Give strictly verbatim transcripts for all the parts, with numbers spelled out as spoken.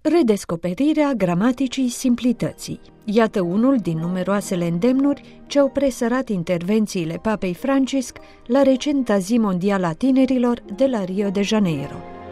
Redescoperirea gramaticii simplității. Iată unul din numeroasele îndemnuri ce au presărat intervențiile Papei Francisc la recenta zi mondială a tinerilor de la Rio de Janeiro.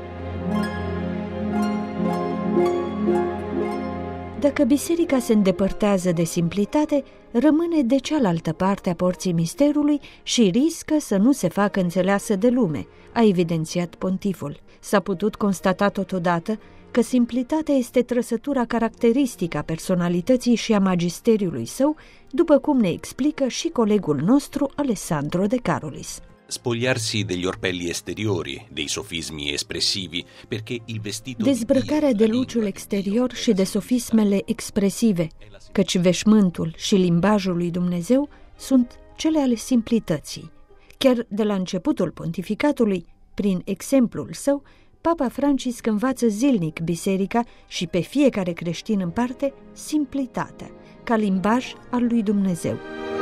Dacă biserica se îndepărtează de simplitate, rămâne de cealaltă parte a porții misterului și riscă să nu se facă înțeleasă de lume, a evidențiat pontiful. S-a putut constata totodată că simplitatea este trăsătura caracteristică a personalității și a magisteriului său, după cum ne explică și colegul nostru Alessandro De Carolis. Spogliarsi degli orpelli esteriori, dei sofismi espressivi, perché il vestito Dezbrăcarea de luciul exterior și de sofismele expresive, căci veșmântul și limbajul lui Dumnezeu sunt cele ale simplității. Chiar de la începutul pontificatului, prin exemplul său, Papa Francisc învață zilnic biserica și pe fiecare creștin în parte simplitatea, ca limbaj al lui Dumnezeu.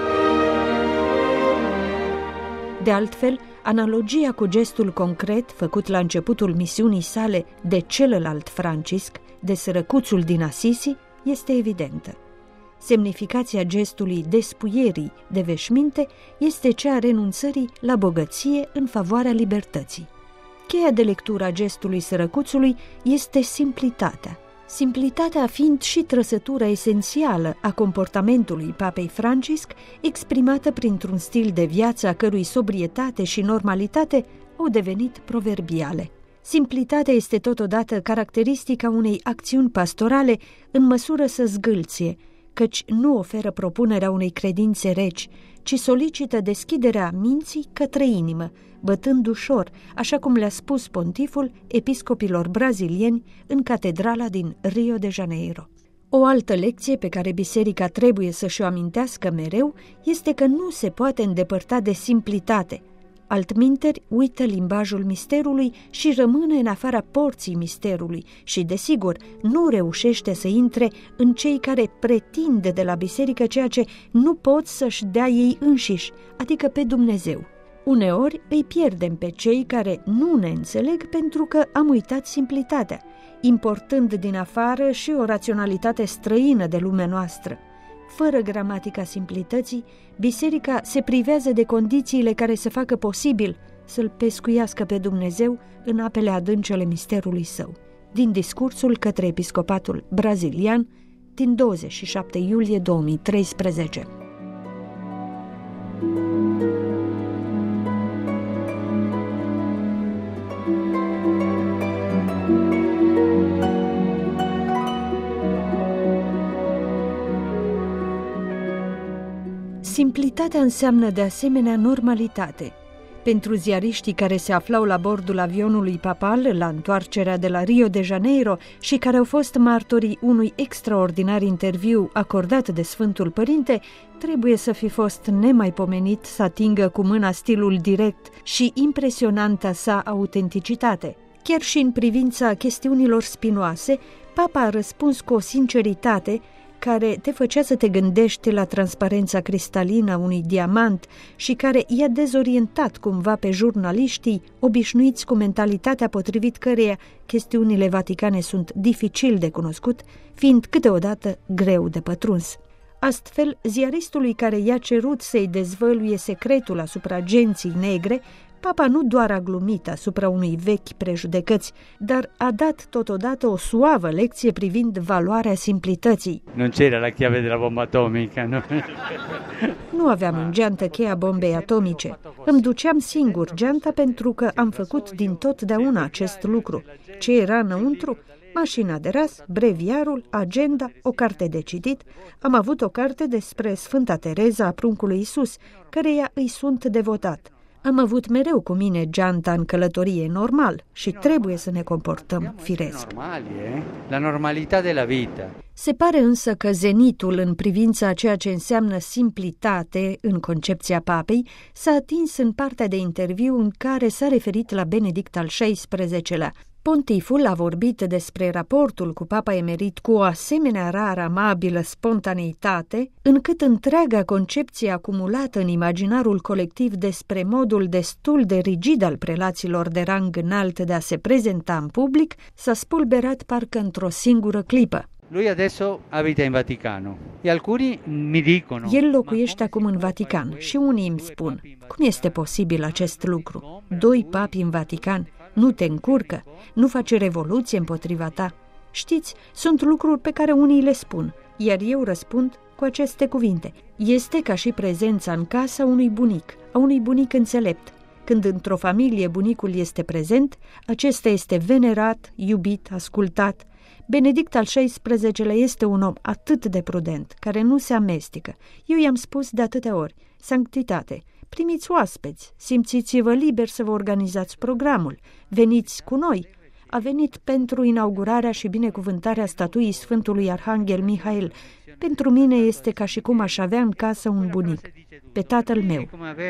De altfel, analogia cu gestul concret făcut la începutul misiunii sale de celălalt Francisc, de sărăcuțul din Assisi, este evidentă. Semnificația gestului despuierii de veșminte este cea a renunțării la bogăție în favoarea libertății. Cheia de lectură a gestului sărăcuțului este simplitatea. Simplitatea fiind și trăsătura esențială a comportamentului Papei Francisc, exprimată printr-un stil de viață a cărui sobrietate și normalitate au devenit proverbiale. Simplitatea este totodată caracteristica unei acțiuni pastorale în măsură să zgâlție, căci nu oferă propunerea unei credințe reci, ci solicită deschiderea minții către inimă, bătând ușor, așa cum le-a spus pontiful episcopilor brazilieni în catedrala din Rio de Janeiro. O altă lecție pe care biserica trebuie să și-o amintească mereu este că nu se poate îndepărta de simplitate. Altminteri uită limbajul misterului și rămâne în afara porții misterului și, desigur, nu reușește să intre în cei care pretind de la biserică ceea ce nu pot să-și dea ei înșiși, adică pe Dumnezeu. Uneori îi pierdem pe cei care nu ne înțeleg pentru că am uitat simplitatea, importând din afară și o raționalitate străină de lumea noastră. Fără gramatica simplității, biserica se privează de condițiile care să facă posibil să-L pescuiască pe Dumnezeu în apele adâncele misterului său. Din discursul către episcopatul brazilian din douăzeci și șapte iulie două mii treisprezece. Simplitatea înseamnă de asemenea normalitate. Pentru ziariștii care se aflau la bordul avionului papal la întoarcerea de la Rio de Janeiro și care au fost martorii unui extraordinar interviu acordat de Sfântul Părinte, trebuie să fi fost nemaipomenit să atingă cu mâna stilul direct și impresionanta sa autenticitate. Chiar și în privința chestiunilor spinoase, Papa a răspuns cu o sinceritate care te făcea să te gândești la transparența cristalină a unui diamant și care i-a dezorientat cumva pe jurnaliștii obișnuiți cu mentalitatea potrivit căreia chestiunile vaticane sunt dificil de cunoscut, fiind câteodată greu de pătruns. Astfel, ziaristului care i-a cerut să-i dezvăluie secretul asupra genții negre, Papa nu doar a glumit asupra unui vechi prejudecăți, dar a dat totodată o suavă lecție privind valoarea simplității. Nu c'era la chiave de la bomba atomică, nu? Nu aveam în geantă cheia bombei atomice. Îmi duceam singur geanta pentru că am făcut din totdeauna acest lucru. Ce era înăuntru? Mașina de ras, breviarul, agenda, o carte de citit. Am avut o carte despre Sfânta Tereza a pruncului Iisus, căreia îi sunt devotat. Am avut mereu cu mine geanta în călătorie, normal, și trebuie să ne comportăm firesc. La normalitate de la vita. Se pare însă că zenitul în privința ceea ce înseamnă simplitate în concepția papei s-a atins în partea de interviu în care s-a referit la Benedict al șaisprezecelea. Pontiful a vorbit despre raportul cu Papa Emerit cu o asemenea rar amabilă spontaneitate, încât întreaga concepție acumulată în imaginarul colectiv despre modul destul de rigid al prelaților de rang înalt de a se prezenta în public s-a spulberat parcă într-o singură clipă. Lui adesso abita in Vaticano e alcuni mi dicono. El locuiește acum în Vatican și unii îmi spun: cum este posibil acest lucru? Doi papi în Vatican? Nu te încurcă? Nu face revoluție împotriva ta? Știți, sunt lucruri pe care unii le spun, iar eu răspund cu aceste cuvinte: este ca și prezența în casa unui bunic, a unui bunic înțelept. Când într-o familie bunicul este prezent, acesta este venerat, iubit, ascultat. Benedict al șaisprezecelea-lea este un om atât de prudent, care nu se amestecă. Eu i-am spus de atâtea ori: sanctitate, primiți oaspeți, simțiți-vă liber să vă organizați programul, veniți cu noi. A venit pentru inaugurarea și binecuvântarea statuii Sfântului Arhanghel Mihail. Pentru mine este ca și cum aș avea în casă un bunic, pe tatăl meu.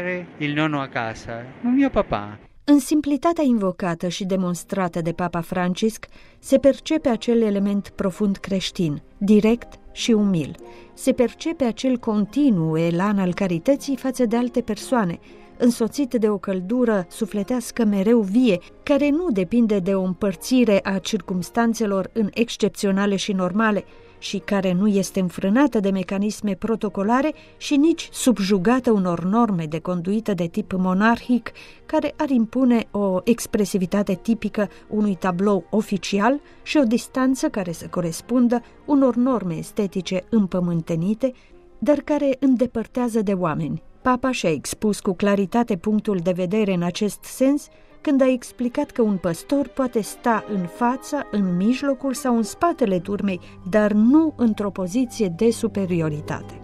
În simplitatea invocată și demonstrată de Papa Francisc se percepe acel element profund creștin, direct și umil. Se percepe acel continuu elan al carității față de alte persoane, însoțit de o căldură sufletească mereu vie, care nu depinde de o împărțire a circumstanțelor în excepționale și normale, și care nu este înfrânată de mecanisme protocolare și nici subjugată unor norme de conduită de tip monarhic, care ar impune o expresivitate tipică unui tablou oficial și o distanță care să corespundă unor norme estetice împământenite, dar care îndepărtează de oameni. Papa și-a expus cu claritate punctul de vedere în acest sens când a explicat că un păstor poate sta în fața, în mijlocul sau în spatele turmei, dar nu într-o poziție de superioritate.